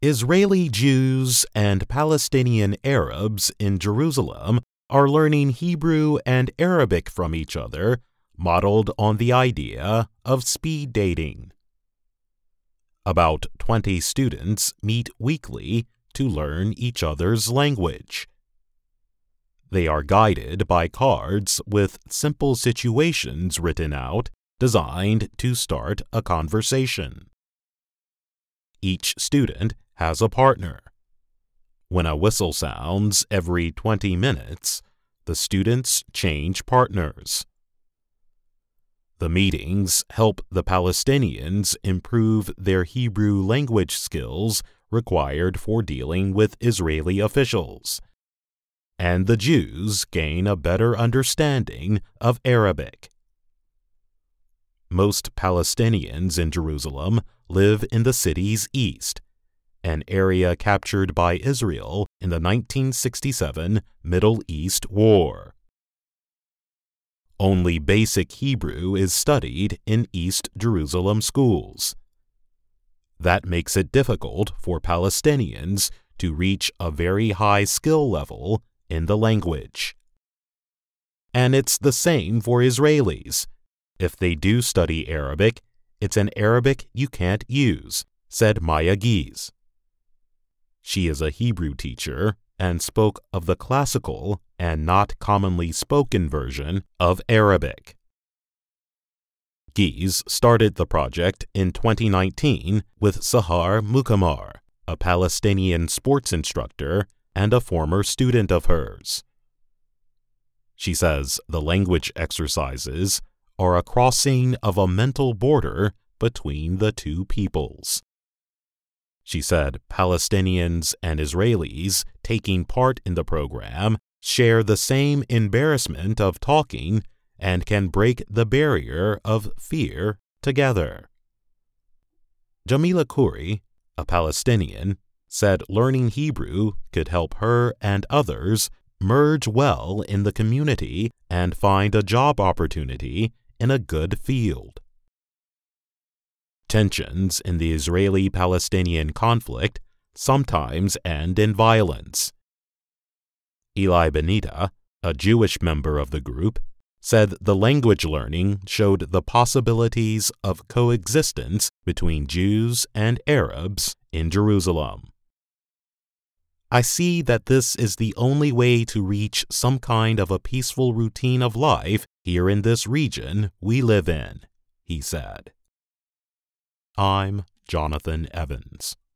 Israeli Jews and Palestinian Arabs in Jerusalem are learning Hebrew and Arabic from each other, modeled on the idea of speed dating. About 20 students meet weekly to learn each other's language. They are guided by cards with simple situations written out, designed to start a conversation. Each student has a partner. When a whistle sounds every 20 minutes, the students change partners. The meetings help the Palestinians improve their Hebrew language skills required for dealing with Israeli officials, and the Jews gain a better understanding of Arabic. Most Palestinians in Jerusalem live in the city's east, an area captured by Israel in the 1967 Middle East War. Only basic Hebrew is studied in East Jerusalem schools. That makes it difficult for Palestinians to reach a very high skill level in the language. And it's the same for Israelis. If they do study Arabic, it's an Arabic you can't use, said Maya Gies. She is a Hebrew teacher and spoke of the classical and not commonly spoken version of Arabic. Gies started the project in 2019 with Sahar Mukamar, a Palestinian sports instructor and a former student of hers. She says the language exercises are a crossing of a mental border between the two peoples. She said Palestinians and Israelis taking part in the program share the same embarrassment of talking and can break the barrier of fear together. Jamila Khoury, a Palestinian, said learning Hebrew could help her and others merge well in the community and find a job opportunity in a good field. Tensions in the Israeli-Palestinian conflict sometimes end in violence. Eli Benita, a Jewish member of the group, said the language learning showed the possibilities of coexistence between Jews and Arabs in Jerusalem. I see that this is the only way to reach some kind of a peaceful routine of life here in this region we live in, he said. I'm Jonathan Evans.